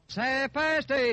Half past 8.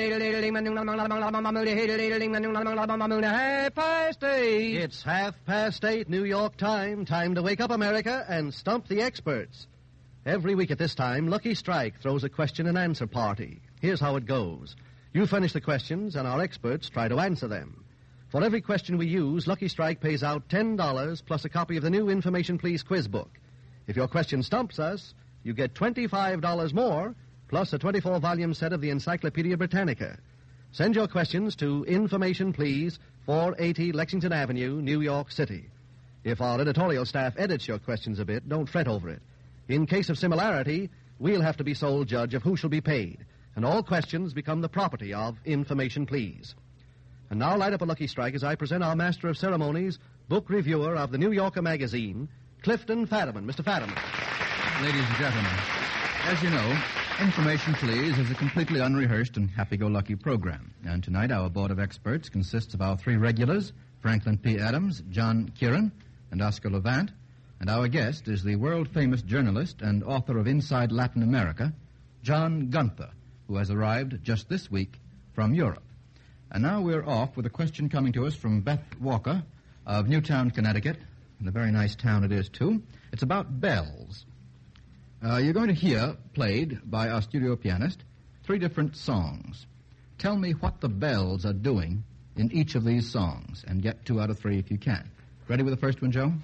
Half past 8. It's 8:30, New York time. Time to wake up, America, and stump the experts. Every week at this time, Lucky Strike throws a question and answer party. Here's how it goes. You furnish the questions, and our experts try to answer them. For every question we use, Lucky Strike pays out $10 plus a copy of the new Information Please quiz book. If your question stumps us, you get $25 more, plus a 24-volume set of the Encyclopedia Britannica. Send your questions to Information Please, 480 Lexington Avenue, New York City. If our editorial staff edits your questions a bit, don't fret over it. In case of similarity, we'll have to be sole judge of who shall be paid, and all questions become the property of Information Please. And now light up a Lucky Strike as I present our Master of Ceremonies, book reviewer of the New Yorker magazine, Clifton Fadiman. Mr. Fadiman. Ladies and gentlemen, as you know, Information Please is a completely unrehearsed and happy-go-lucky program. And tonight our board of experts consists of our three regulars, Franklin P. Adams, John Kieran, and Oscar Levant. And our guest is the world-famous journalist and author of Inside Latin America, John Gunther, who has arrived just this week from Europe. And now we're off with a question coming to us from Beth Walker of Newtown, Connecticut. And a very nice town it is, too. It's about bells. You're going to hear, played by our studio pianist, 3 different songs. Tell me what the bells are doing in each of these songs, and get 2 out of 3 if you can. Ready with the first one, Joe?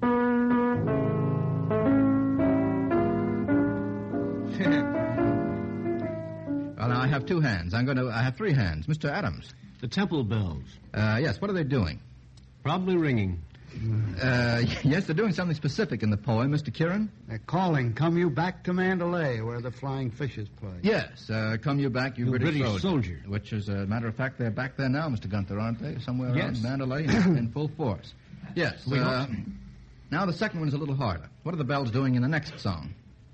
Well, now I have 2 hands. I have 3 hands. Mr. Adams. The temple bells. Yes, what are they doing? Probably ringing. Yes, they're doing something specific in the poem, Mr. Kieran. They're calling, "Come you back to Mandalay, where the flying fishes play." Yes, come you back, you British soldier. Which, as a matter of fact, they're back there now, Mr. Gunther, aren't they? Somewhere Yes. around Mandalay in full force. Yes. Now the second one's a little harder. What are the bells doing in the next song?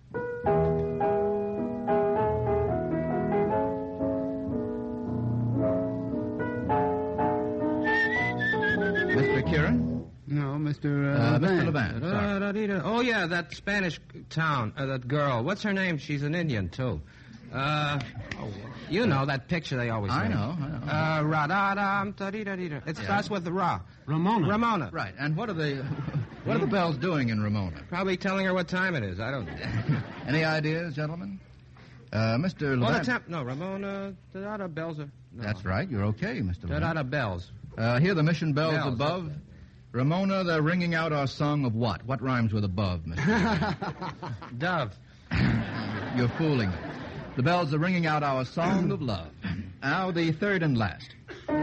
Mr. Kieran? No, Mr. Mr. Levant. Sorry. Oh, yeah, that Spanish town, that girl. What's her name? She's an Indian, too. You know that picture they always I make. know. Ra-da-dam, da-dee-da-dee-da. It starts with the Ra. Ramona. Right, and what are the bells doing in Ramona? Probably telling her what time it is. I don't know. Any ideas, gentlemen? Mr. Levant. Ramona, da-da-da, bells are... No. That's right, you're okay, Mr. Levant. Da-da-da, bells. Hear the mission bells above. That's it. Ramona, they're ringing out our song of what? What rhymes with above, Mr. Dove. You're fooling me. The bells are ringing out our song of love. Now the third and last.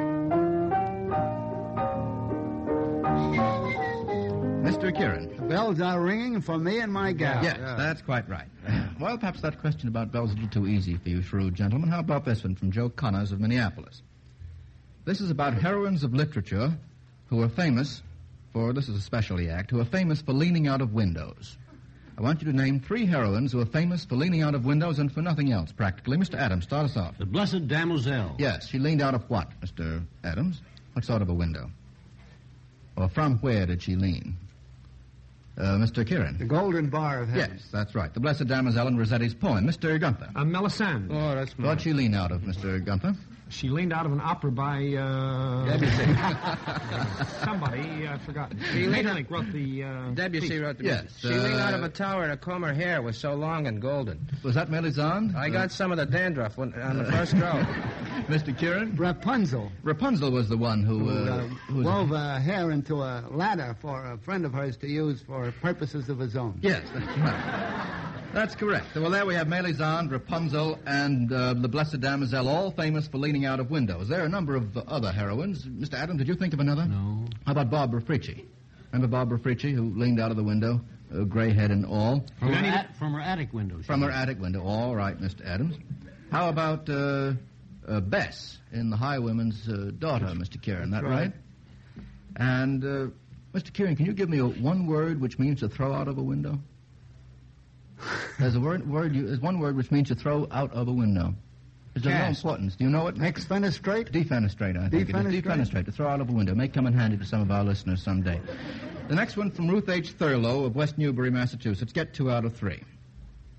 Mr. Kieran. The bells are ringing for me and my gal. Yes, that's quite right. Well, perhaps that question about bells is a little too easy for you shrewd gentlemen. How about this one from Joe Connors of Minneapolis? This is about heroines of literature who are famous for, this is a specialty act, who are famous for leaning out of windows. I want you to name 3 heroines who are famous for leaning out of windows and for nothing else, practically. Mr. Adams, start us off. The Blessed Damozel. Yes, she leaned out of what, Mr. Adams? What sort of a window? Or from where did she lean? Mr. Kieran. The Golden Bar of Heaven. Yes, that's right. The Blessed Damozel in Rossetti's poem. Mr. Gunther. Melisande. Oh, that's What'd she lean out of, Mr. Gunther? She leaned out of an opera by, Debussy. somebody, I forgot. She leaned Maeterlinck wrote the, Debussy piece. wrote the Yes, music. She leaned out of a tower to comb her hair. It was so long and golden. Was that Melisande? I got some of the dandruff on the first row. Mr. Kieran? Rapunzel. Rapunzel was the one who wove her hair into a ladder for a friend of hers to use for purposes of his own. Yes, that's right. That's correct. Well, there we have Melisande, Rapunzel, and the Blessed Damozel, all famous for leaning out of windows. There are a number of other heroines. Mr. Adams, did you think of another? No. How about Barbara Frietchie? Remember Barbara Frietchie, who leaned out of the window, gray head and all? From her attic window. From her attic window. All right, Mr. Adams. How about Bess in The Highwayman's Daughter, Mr. Kieran? That right? And, Mr. Kieran, can you give me one word which means to throw out of a window? There's there's one word which means to throw out of a window. It's of no importance. Do you know it? Exfenestrate? Defenestrate, I think. Defenestrate? It is defenestrate, to throw out of a window. May come in handy to some of our listeners someday. The next one from Ruth H. Thurlow of West Newbury, Massachusetts. Get 2 out of 3.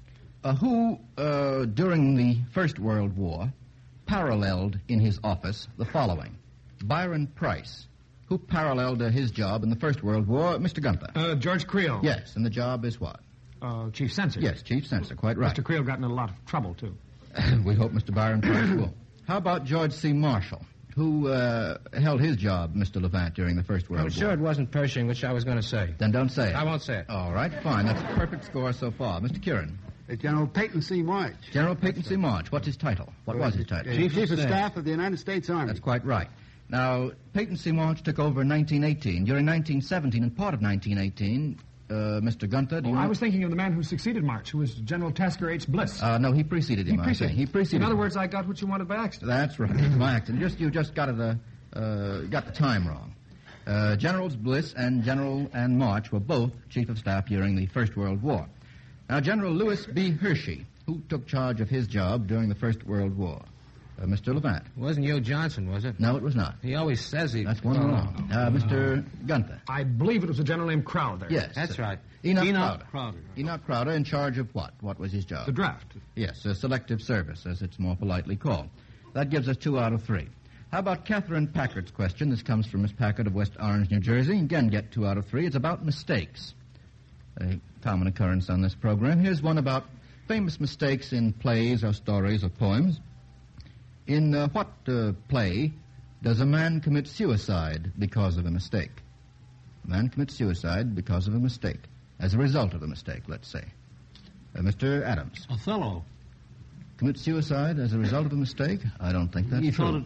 who, during the First World War, paralleled in his office the following. Byron Price, who paralleled his job in the First World War, Mr. Gunther. George Creel. Yes, and the job is what? Chief Censor. Yes, Chief Censor, quite right. Mr. Creel got in a lot of trouble, too. We hope Mr. Byron Price will. How about George C. Marshall, who held his job, Mr. Levant, during the First World I'm War? sure it wasn't Pershing, which I was going to say. Then don't say it. I won't say it. All right, fine. That's a perfect score so far. Mr. Kieran. General Peyton C. March. General Peyton C. March. What's his title? What was his title? Chief of Staff of the United States Army. That's quite right. Now, Peyton C. March took over in 1918. During 1917 and part of 1918, Mr. Gunther, do you know? I was thinking of the man who succeeded March, who was General Tasker H. Bliss. No, he preceded him. He preceded In other him. words, I got what you wanted by accident. That's right, by accident. You just got the time wrong. Generals Bliss and March were both Chief of Staff during the First World War. Now, General Lewis B. Hershey, who took charge of his job during the First World War? Mr. Levant. It wasn't Hugh Johnson, was it? No, it was not. He always says he... That's one wrong. Mr. Gunther. I believe it was a general named Crowder. Yes. That's right. Enoch Crowder. Enoch Crowder in charge of what? What was his job? The draft. Yes, selective service, as it's more politely called. That gives us 2 out of 3. How about Catherine Packard's question? This comes from Miss Packard of West Orange, New Jersey. Again, get 2 out of 3. It's about mistakes. A common occurrence on this program. Here's one about famous mistakes in plays or stories or poems. In what play does a man commit suicide because of a mistake? A man commits suicide because of a mistake. As a result of a mistake, let's say. Mr. Adams. Othello. Commit suicide as a result of a mistake? I don't think that's He true. thought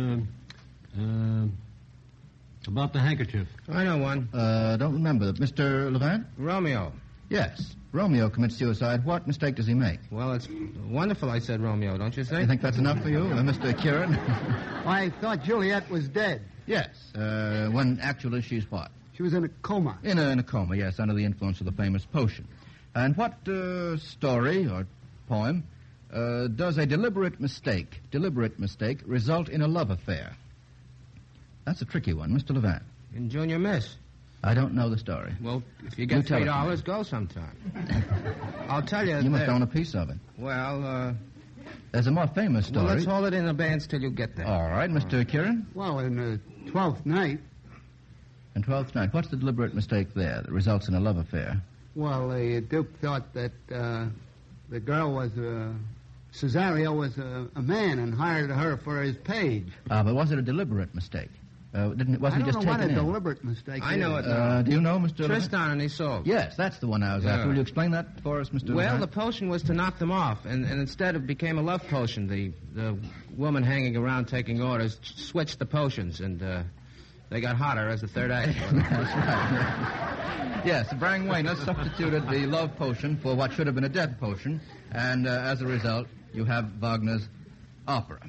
it about the handkerchief. I know one. Don't remember. Mr. Levant? Romeo. Yes. Romeo commits suicide. What mistake does he make? Well, it's wonderful I said Romeo, don't you You think? think that's enough for you, Mr. Kieran? I thought Juliet was dead. Yes. When actually she's what? She was in a coma. In a coma, yes, under the influence of the famous potion. And what story or poem does a deliberate mistake result in a love affair? That's a tricky one. Mr. Levant. In Junior Miss. I don't know the story. Well, if you get tell it to $3, go sometime. I'll tell you. You must own a piece of it. Well, There's a more famous story. well, let's hold it in abeyance till you get there. All right, Mr. Kieran. Well, in the 12th night, And Twelfth Night. What's the deliberate mistake there that results in a love affair? well, the Duke thought that the girl was Cesario was a man and hired her for his page. But was it a deliberate mistake? Wasn't he I don't just know what a taken in? deliberate mistake I is. know it now. Do you know, Mr. Levant? Tristan and Isolde. Yes, that's the one I was Yeah. after. Will you explain that for us, Mr. Well, the Levant? potion was to knock them off, and instead it became a love potion. The woman hanging around taking orders switched the potions, and they got hotter as the third act. That's right. Yes, Brang Weiner substituted the love potion for what should have been a death potion, and as a result, you have Wagner's opera.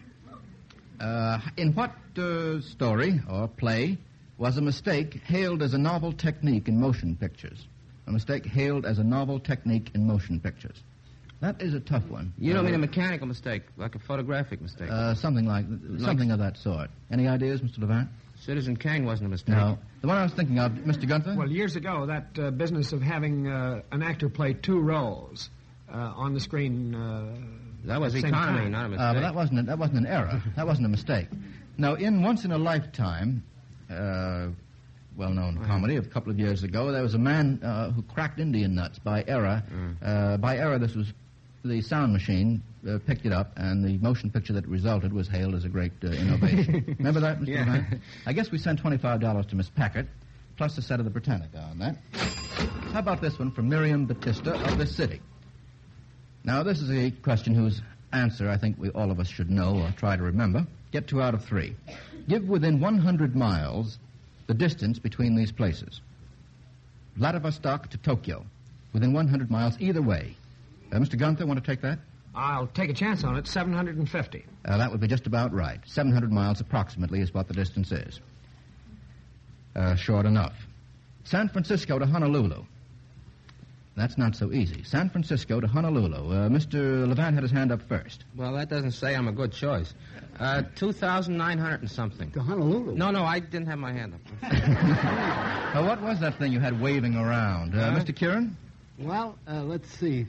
In what story or play was a mistake hailed as a novel technique in motion pictures? A mistake hailed as a novel technique in motion pictures. That is a tough one. You don't mean a mechanical mistake, like a photographic mistake. Something of that sort. Any ideas, Mr. Levant? Citizen Kane wasn't a mistake. No. The one I was thinking of, Mr. Gunther? Well, years ago, that business of having an actor play 2 roles on the screen. That was at the same economy, time. not a mistake. But that wasn't an error. That wasn't a mistake. Now, in Once in a Lifetime, well-known comedy of a couple of years ago, there was a man who cracked Indian nuts by error. By error, this was the sound machine picked it up, and the motion picture that resulted was hailed as a great innovation. Remember that, Mr. Yeah. Levant? I guess we sent $25 to Miss Packard, plus a set of the Britannica on that. How about this one from Miriam Batista of this city? Now, this is a question whose answer I think all of us should know or try to remember. Get 2 out of 3. Give within 100 miles the distance between these places. Vladivostok to Tokyo. Within 100 miles either way. Mr. Gunther, want to take that? I'll take a chance on it. 750. That would be just about right. 700 miles approximately is what the distance is. Short enough. San Francisco to Honolulu. That's not so easy. San Francisco to Honolulu. Mr. Levant had his hand up first. Well, that doesn't say I'm a good choice. 2,900 and something. To Honolulu. No, I didn't have my hand up. What was that thing you had waving around? Mr. Kieran? Well, let's see,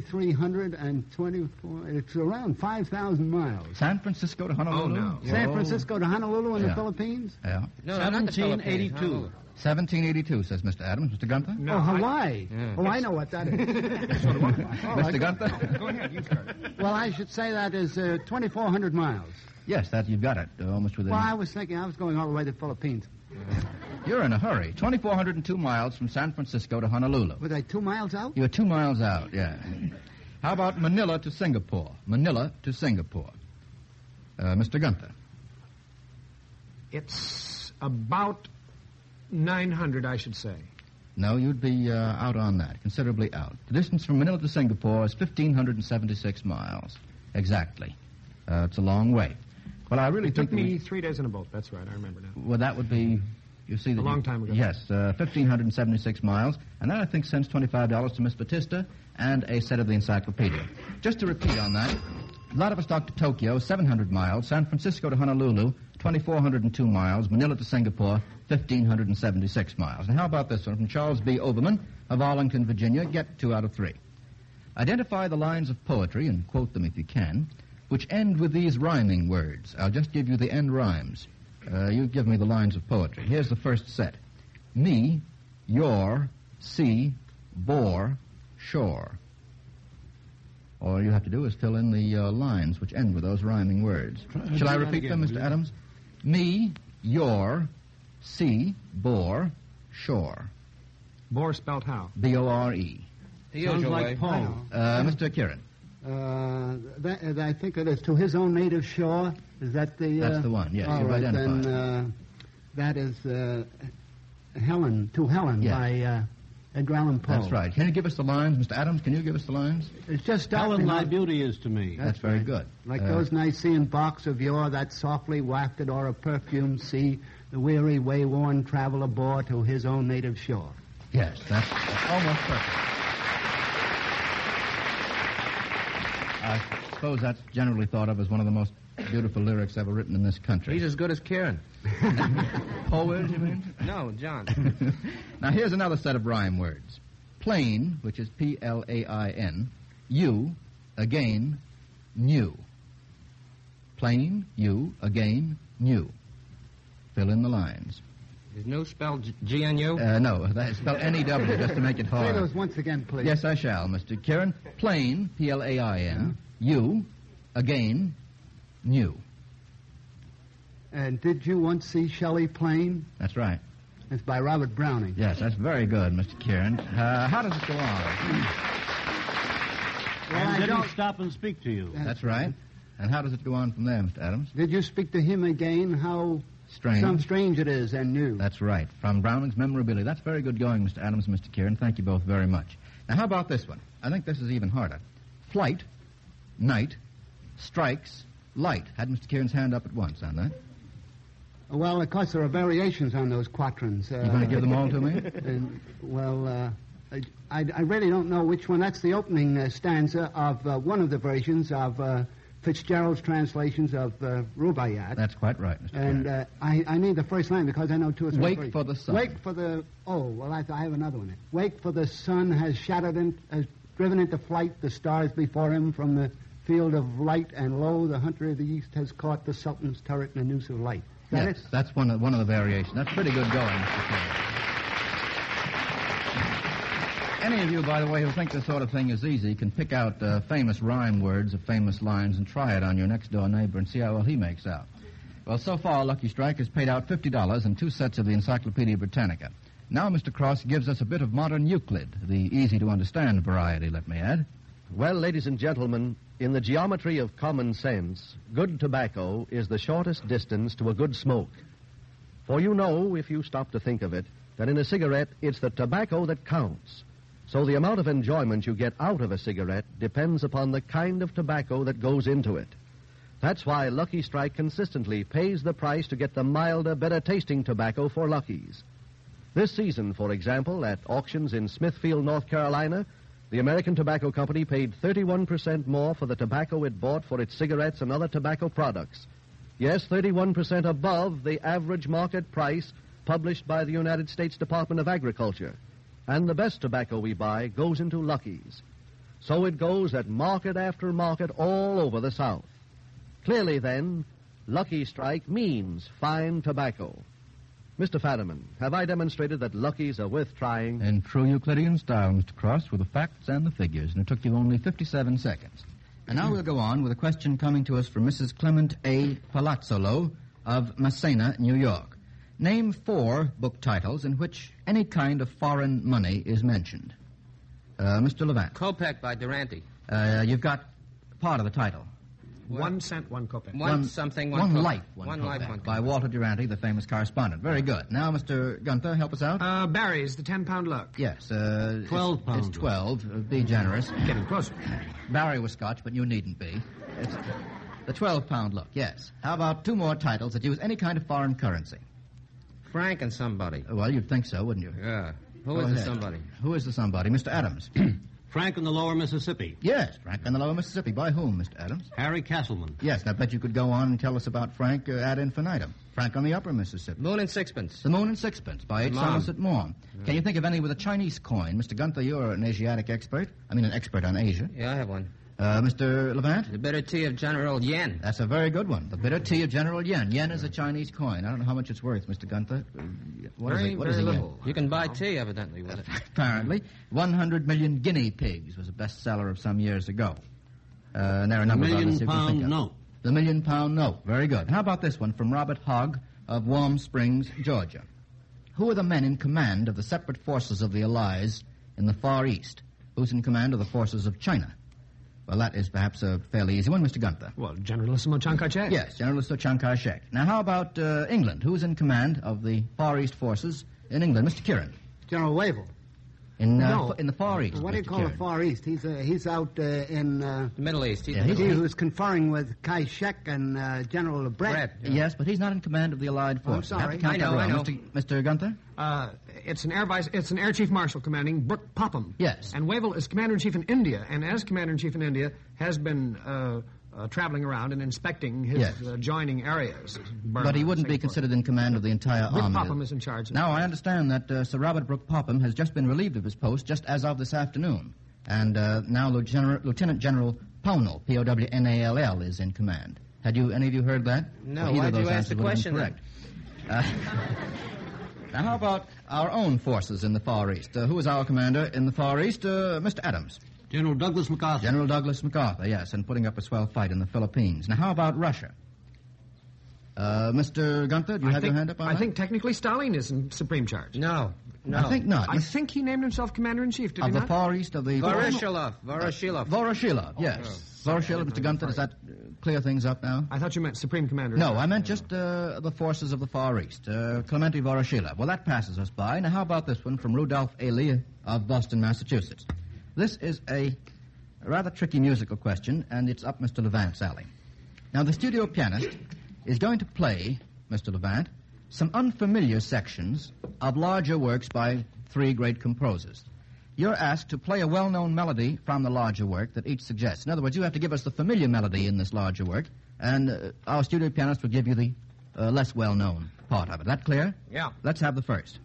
3,324. It's around 5,000 miles. San Francisco to Honolulu? Oh, no. San Francisco to Honolulu in Yeah. the Philippines? Yeah. No, not the Philippines. 1782. 1782, says Mr. Adams. Mr. Gunther? No, Oh, Hawaii. Yeah. Oh, I know what that is. Mr. Gunther? Go ahead, you start. Well, I should say that is 2,400 miles. Yes, that you've got it. Almost within. Well, I was thinking I was going all the way to the Philippines. You're in a hurry. 2,402 miles from San Francisco to Honolulu. Was I 2 miles out? You're 2 miles out, yeah. How about Manila to Singapore? Manila to Singapore. Mr. Gunther? It's about 900, I should say. No, you'd be out on that, considerably out. The distance from Manila to Singapore is 1,576 miles. Exactly. It's a long way. Well, I really It took think... me 3 days in a boat. That's right. I remember now. Well, that would be... You see that A long time ago. Yes, 1,576 miles. And that, I think, sends $25 to Miss Batista and a set of the encyclopedia. Just to repeat on that, Vladivostok to Tokyo, 700 miles. San Francisco to Honolulu, 2,402 miles. Manila to Singapore, 1,576 miles. Now, how about this one from Charles B. Overman of Arlington, Virginia? Get 2 out of 3. Identify the lines of poetry, and quote them if you can, which end with these rhyming words. I'll just give you the end rhymes. You give me the lines of poetry. Here's the first set. Me, your, sea, bore, shore. All you have to do is fill in the lines which end with those rhyming words. Shall I repeat them, Mr. Adams? Me, your, sea, bore, shore. Bore spelled how? B-O-R-E. The Sounds usual like way. Paul. Mr. Kieran. I think it is to his own native shore. Is that the... That's the one, yes, All you've right, identified. then that is Helen, To Helen Yes. by Edgar Allan Poe. That's right. Can you give us the lines? Mr. Adams, can you give us the lines? It's just Helen, starting thy out- beauty is to me. That's very good. Like those nice seeing barks of yore that softly wafted o'er a perfumed sea, the weary, way-worn traveler bore to his own native shore. Yes, that's almost perfect. I suppose that's generally thought of as one of the most beautiful lyrics ever written in this country. He's as good as Kieran. Poet, you mean? No, John. Now, here's another set of rhyme words. Plain, which is P-L-A-I-N, you, again, new. Plain, you, again, new. Fill in the lines. Is new spelled G-N-U? No, that's spelled N-E-W, just to make it Say hard. those once again, please. Yes, I shall, Mr. Kieran. Plain, P-L-A-I-N, you, again, new. And did you once see Shelley Plain? That's right. It's by Robert Browning. Yes, that's very good, Mr. Kieran. How does it go on? Well, I And didn't don't... stop and speak to you. That's right. And how does it go on from there, Mr. Adams? Did you speak to him again? How Strange. some strange it is and new. That's right. From Browning's Memorabilia. That's very good going, Mr. Adams and Mr. Kieran. Thank you both very much. Now, how about this one? I think this is even harder. Flight, night, strikes, light. Had Mr. Kieran's hand up at once on that. Well, of course, there are variations on those quatrains. You going to give them all to me? I really don't know which one. That's the opening stanza of one of the versions of Fitzgerald's translations of Rubaiyat. That's quite right, Mr. And Kieran. I need the first line because I know 2 or 3. Wake for the sun. Wake for the... Oh, well, I have another one. Wake for the sun has has driven into flight the stars before him from the field of light, and lo, the hunter of the east has caught the Sultan's turret in a noose of light. Is that Yes, it? that's one of the variations. That's pretty good going, Mr. Kieran. Any of you, by the way, who think this sort of thing is easy can pick out famous rhyme words of famous lines and try it on your next-door neighbor and see how well he makes out. Well, so far, Lucky Strike has paid out $50 and 2 sets of the Encyclopedia Britannica. Now Mr. Cross gives us a bit of modern Euclid, the easy-to-understand variety, let me add. Well, ladies and gentlemen, in the geometry of common sense, good tobacco is the shortest distance to a good smoke. For you know, if you stop to think of it, that in a cigarette, it's the tobacco that counts. So the amount of enjoyment you get out of a cigarette depends upon the kind of tobacco that goes into it. That's why Lucky Strike consistently pays the price to get the milder, better-tasting tobacco for Luckies. This season, for example, at auctions in Smithfield, North Carolina, the American Tobacco Company paid 31% more for the tobacco it bought for its cigarettes and other tobacco products. Yes, 31% above the average market price published by the United States Department of Agriculture. And the best tobacco we buy goes into Lucky's. So it goes at market after market all over the South. Clearly, then, Lucky Strike means fine tobacco. Mr. Fadiman, have I demonstrated that Lucky's are worth trying? In true Euclidean style, Mr. Cross, with the facts and the figures, and it took you only 57 seconds. And now we'll go on with a question coming to us from Mrs. Clement A. Palazzolo of Massena, New York. Name 4 book titles in which any kind of foreign money is mentioned. Mr. Levant. Kopek by Durante. You've got part of the title. 1 cent, 1 kopeck. One something, One Kopek. life, One Kopek, life, one by Kopek. Walter Durante, the famous correspondent. Very good. Now, Mr. Gunther, help us out. Barry's, the 10-pound look. Yes. 12 pounds. It's 12. Be generous. Getting closer. Barry was Scotch, but you needn't be. It's the 12-pound look, yes. How about 2 more titles that use any kind of foreign currency? Frank and somebody. Well, you'd think so, wouldn't you? Yeah. Who Go is the ahead. somebody? Who is the somebody? Mr. Adams. Frank in the lower Mississippi. Yes, Frank in the lower Mississippi. By whom, Mr. Adams? Harry Castleman. Yes, and I bet you could go on and tell us about Frank ad infinitum. Frank on the upper Mississippi. Moon and Sixpence. The Moon and Sixpence by H. Mom. Somerset Maugham. Can you think of any with a Chinese coin? Mr. Gunther, you're an Asiatic expert. I mean, an expert on Asia. Yeah, I have one. Mr. Levant? The bitter tea of General Yen. That's a very good one. The bitter tea of General Yen. Yen is a Chinese coin. I don't know how much it's worth, Mr. Gunther. What is Very, it? What is very a yen? little. You can buy tea, evidently, with it. Apparently. 100 million guinea pigs was a bestseller of some years ago. And there are a number of others you can think £1,000,000 of. note. The £1,000,000 note. Very good. How about this one from Robert Hogg of Warm Springs, Georgia? Who are the men in command of the separate forces of the Allies in the Far East? Who's in command of the forces of China? Well, that is perhaps a fairly easy one, Mr. Gunther. Well, Generalissimo Chiang Kai-shek. Yes, Generalissimo Chiang Kai-shek. Now, how about England? Who is in command of the Far East forces in England? Mr. Kieran. General Wavell. In No. in the Far East. What do you Mr. call Kieran. the Far East? He's out in. The Middle East. Yeah, the he's- He Middle was conferring with Kai-shek and General Brett. Brett. Yes, but he's not in command of the Allied Oh, I'm forces. Have to sorry. count I that know, I wrong. know. Mr. Gunther? It's an Air Chief Marshal commanding Brooke Popham. Yes. And Wavell is Commander-in-Chief in India, and as Commander-in-Chief in India, has been traveling around and inspecting his Yes. adjoining areas. Burma, But he wouldn't be Singapore. considered in command of the entire Brooke army. Popham is in charge. Now, I understand that Sir Robert Brooke Popham has just been relieved of his post just as of this afternoon. And now Lieutenant General Pownall, Pownall, is in command. Had any of you heard that? No, Well, either why'd of those you ask answers the would have question been then? correct. Now, how about our own forces in the Far East? Who is our commander in the Far East? Mr. Adams. General Douglas MacArthur. General Douglas MacArthur, yes, and putting up a swell fight in the Philippines. Now, how about Russia? Mr. Gunther, do you have your hand up on I that? think technically Stalin is in supreme charge. No. I think not. I think he named himself Commander-in-Chief, did Of he the not? Far East of the... Voroshilov. Voroshilov. Voroshilov, yes. Voroshilov, Mr. Gunther, does that clear things up now? I thought you meant Supreme Commander. No, I meant just the forces of the Far East. Clemente Voroshilov. Well, that passes us by. Now, how about this one from Rudolph Ailey of Boston, Massachusetts? This is a rather tricky musical question, and it's up Mr. Levant's alley. Now, the studio pianist is going to play, Mr. Levant, some unfamiliar sections of larger works by 3 great composers. You're asked to play a well-known melody from the larger work that each suggests. In other words, you have to give us the familiar melody in this larger work, and our studio pianist will give you the less well-known part of it. That clear? Yeah. Let's have the first.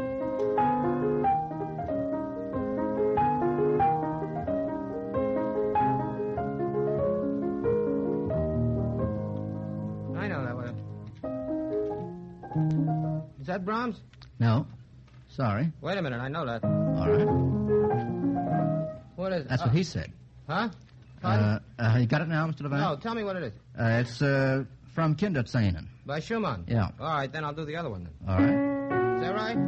I know that one. Is that Brahms? No. Sorry. Wait a minute, I know that. All right. What is it? That's what he said. Huh? Pardon? You got it now, Mr. Levant? No, tell me what it is. It's from Kinderszenen. By Schumann? Yeah. All right, then I'll do the other one then. All right. Is that right?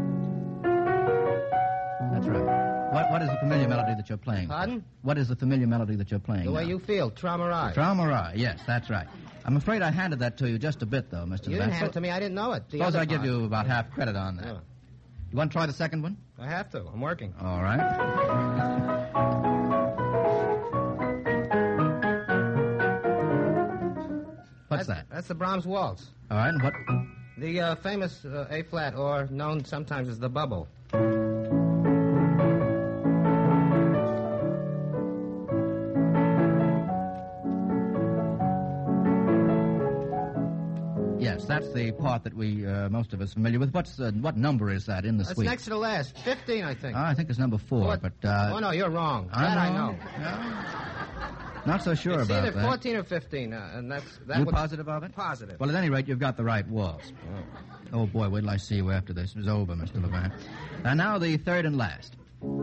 That's right. What is the familiar melody that you're playing? Pardon? What is the familiar melody that you're playing The way now? you feel, Traumarai. Traumarai, yes, that's right. I'm afraid I handed that to you just a bit, though, Mr. You Levant. didn't hand it to me, I didn't know it. The Suppose other I give part. you about half credit on that. Yeah. You want to try the second one? I have to. I'm working. All right. What's that? That's the Brahms Waltz. All right, and what? The famous A-flat, or known sometimes as the bubble. Yes, that's the part that we, most of us, familiar with. What number is that in the That's suite? next to the last. 15, I think. I think it's number 4, What? but... Oh, no, you're wrong. That I know. Yeah. Not so sure It's about either that. 14 or 15, and that's... That You would- positive of it? Positive. Well, at any rate, you've got the right walls. Oh, boy, wait till I see you after this is over, Mr. Levant. And now the third and last.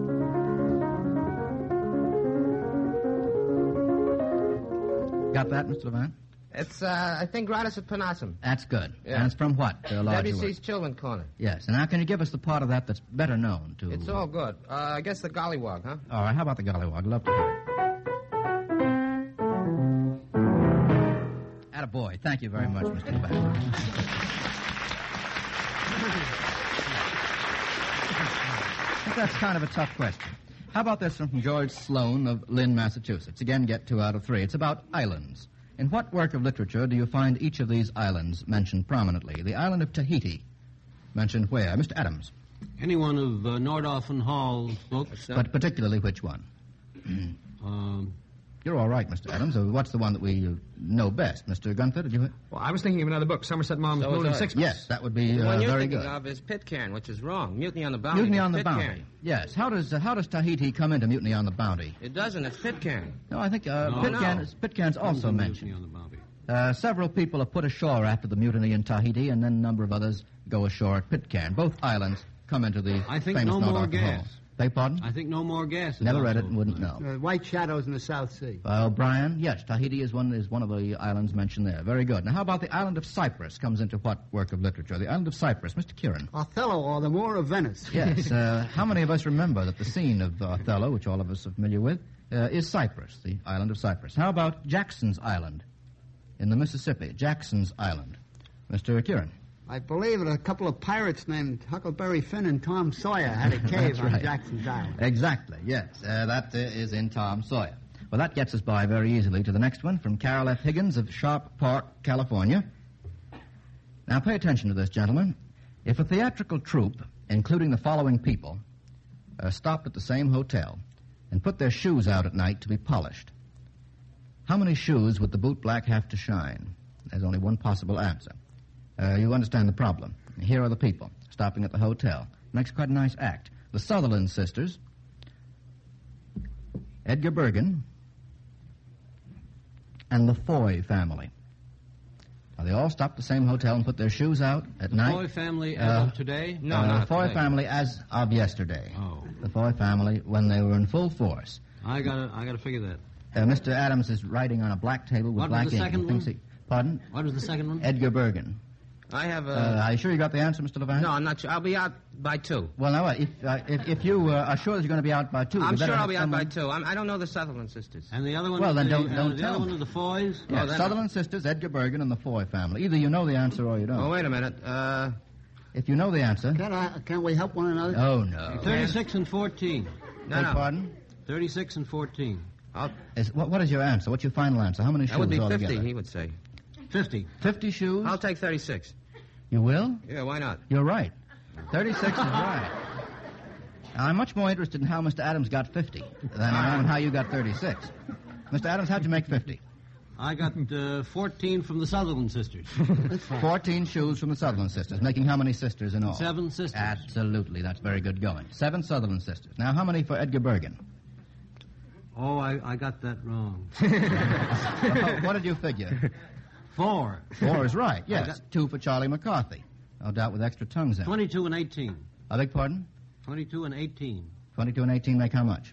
Got that, Mr. Levant? It's, I think, Gratis at Panassim. That's good. Yeah. And it's from what? Larger WC's work? Children Corner. Yes. And now can you give us the part of that that's better known to... It's all good. I guess the Gollywog, huh? All right, how about the Gollywog? Love to hear it. Attaboy. Thank you very much, Mr. Levant. I think that's kind of a tough question. How about this one from George Sloan of Lynn, Massachusetts? Again, get 2 out of 3. It's about islands. In what work of literature do you find each of these islands mentioned prominently? The island of Tahiti, mentioned where? Mr. Adams. Any one of Nordhoff and Hall's books. But particularly which one? You're all right, Mr. Adams. What's the one that we know best? Mr. Gunther, did you... Well, I was thinking of another book, Somerset Maugham's So was Moon and I. Sixpence. Yes, that would be The one you're very thinking good. of is Pitcairn, which is wrong. Mutiny on the Bounty. Mutiny is on the Pitcairn. Bounty. Yes. How does Tahiti come into Mutiny on the Bounty? It doesn't. It's Pitcairn. No, I think no. Pitcairn's also mentioned. On the Bounty. Several people have put ashore after the mutiny in Tahiti, and then a number of others go ashore at Pitcairn. Both islands come into the I think famous No More Nordhoff and Hall. Gas. Beg pardon? I think No More Gas. is Never read it also- and wouldn't know. White Shadows in the South Sea. Brian, yes, Tahiti is one of the islands mentioned there. Very good. Now, how about the island of Cyprus? Comes into what work of literature? The island of Cyprus, Mr. Kieran. Othello or the Moor of Venice. Yes. How many of us remember that the scene of Othello, which all of us are familiar with, is Cyprus, the island of Cyprus? How about Jackson's Island in the Mississippi? Jackson's Island, Mr. Kieran. I believe that a couple of pirates named Huckleberry Finn and Tom Sawyer had a cave That's on right. Jackson's Island. Exactly. Yes, that is in Tom Sawyer. Well, that gets us by very easily to the next one from Carol F. Higgins of Sharp Park, California. Now, pay attention to this, gentlemen. If a theatrical troupe, including the following people, stopped at the same hotel and put their shoes out at night to be polished, how many shoes would the bootblack have to shine? There's only one possible answer. You understand the problem. Here are the people stopping at the hotel. Makes quite a nice act. The Sutherland sisters, Edgar Bergen, and the Foy family. Now, they all stopped at the same hotel and put their shoes out at night. Foy family as of today? No, the not Foy today. family as of yesterday. Oh. The Foy family when they were in full force. I gotta figure that. Mr. Adams is writing on a black table with What was black the ink. second He thinks one? he- Pardon? What was the second one? Edgar Bergen. I have Are you sure you got the answer, Mr. Levant? No, I'm not sure. I'll be out by 2. Well, now, if you are sure that you're going to be out by 2, I'm you better sure I'll have be out by someone- 2. I don't know the Sutherland sisters. And the other one? Well, then don't the tell other one me. of the Foys? Yeah, Oh, then- Sutherland sisters, Edgar Bergen, and the Foy family. Either you know the answer or you don't. Oh, wait a minute. If you know the answer... Can't we help one another? Oh, no. 36 and 14. No, Beg no. pardon? 36 and 14. What is your answer? What's your final answer? How many shoes That would be 50, altogether? he would say. 50. 50 shoes? I'll take 36. You will? Yeah, why not? You're right. 36 is right. I'm much more interested in how Mr. Adams got 50 than I am in how you got 36. Mr. Adams, how'd you make 50? I got 14 from the Sutherland sisters. 14 shoes from the Sutherland sisters, making how many sisters in all? 7 sisters. Absolutely. That's very good going. 7 Sutherland sisters. Now, how many for Edgar Bergen? Oh, I got that wrong. What did you figure? 4. 4 is right, yes. 2 for Charlie McCarthy. No doubt with extra tongues in. 22 and 18. I beg pardon? 22 and 18. 22 and 18 make how much?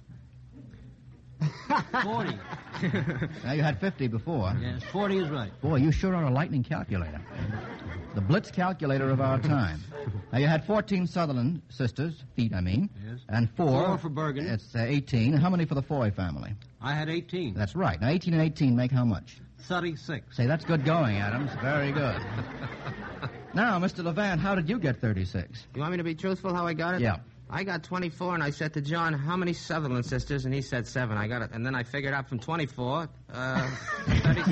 40. Now, you had 50 before. Yes, 40 is right. Boy, you sure are a lightning calculator. The Blitz calculator of our time. Now, you had 14 Sutherland sisters, feet, I mean. Yes. And 4. 4 for Bergen. It's 18. How many for the Foy family? I had 18. That's right. Now, 18 and 18 make how much? 36. Say, that's good going, Adams. Very good. Now, Mr. Levant, how did you get 36? You want me to be truthful how I got it? Yeah. I got 24, and I said to John, how many Sutherland sisters? And he said 7. I got it. And then I figured out from 24, 36.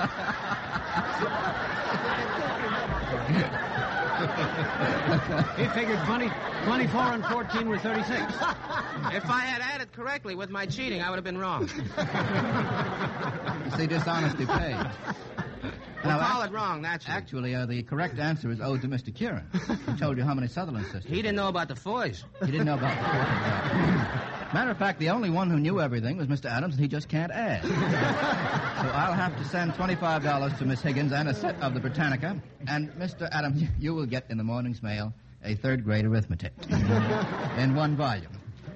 He figured 24 and 14 were 36. If I had added correctly with my cheating, I would have been wrong. You see, dishonesty pays. Well, Now, call it wrong, naturally. Actually, the correct answer is owed to Mr. Kieran, who told you how many Sutherland sisters. He didn't know about the Foys. He didn't know about the fourth. Matter of fact, the only one who knew everything was Mr. Adams, and he just can't add. So I'll have to send $25 to Miss Higgins and a set of the Britannica. And, Mr. Adams, you will get in the morning's mail a third-grade arithmetic in one volume.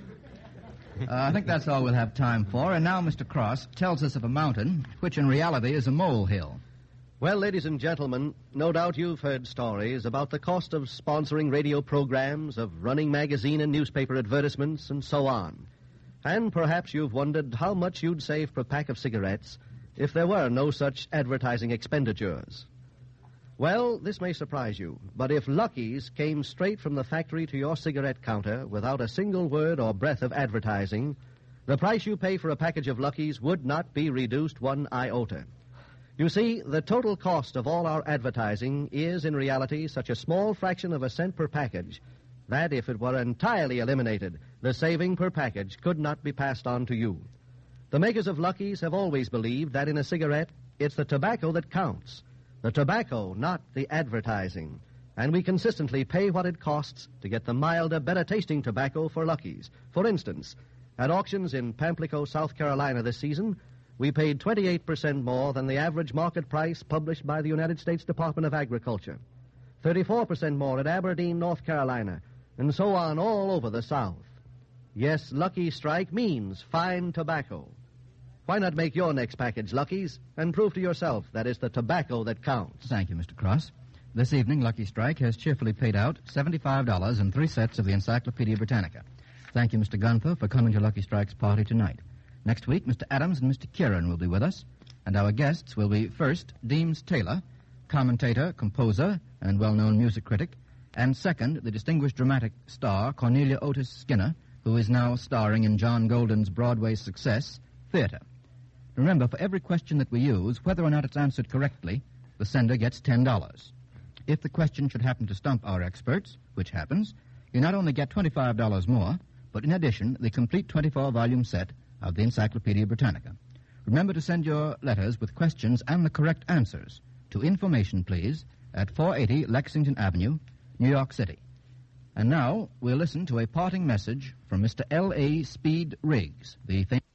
I think that's all we'll have time for. And now Mr. Cross tells us of a mountain, which in reality is a molehill. Well, ladies and gentlemen, no doubt you've heard stories about the cost of sponsoring radio programs, of running magazine and newspaper advertisements, and so on. And perhaps you've wondered how much you'd save per pack of cigarettes if there were no such advertising expenditures. Well, this may surprise you, but if Lucky's came straight from the factory to your cigarette counter without a single word or breath of advertising, the price you pay for a package of Lucky's would not be reduced one iota. You see, the total cost of all our advertising is, in reality, such a small fraction of a cent per package that if it were entirely eliminated, the saving per package could not be passed on to you. The makers of Lucky's have always believed that in a cigarette, it's the tobacco that counts. The tobacco, not the advertising. And we consistently pay what it costs to get the milder, better-tasting tobacco for Lucky's. For instance, at auctions in Pamplico, South Carolina this season, we paid 28% more than the average market price published by the United States Department of Agriculture, 34% more at Aberdeen, North Carolina, and so on all over the South. Yes, Lucky Strike means fine tobacco. Why not make your next package Lucky's and prove to yourself that it's the tobacco that counts? Thank you, Mr. Cross. This evening, Lucky Strike has cheerfully paid out $75 and 3 sets of the Encyclopedia Britannica. Thank you, Mr. Gunther, for coming to Lucky Strike's party tonight. Next week, Mr. Adams and Mr. Kieran will be with us, and our guests will be first, Deems Taylor, commentator, composer, and well-known music critic, and second, the distinguished dramatic star, Cornelia Otis Skinner, who is now starring in John Golden's Broadway success, Theater. Remember, for every question that we use, whether or not it's answered correctly, the sender gets $10. If the question should happen to stump our experts, which happens, you not only get $25 more, but in addition, the complete 24-volume set of the Encyclopedia Britannica. Remember to send your letters with questions and the correct answers to information, please, at 480 Lexington Avenue, New York City. And now we'll listen to a parting message from Mr. L.A. Speed Riggs, the famous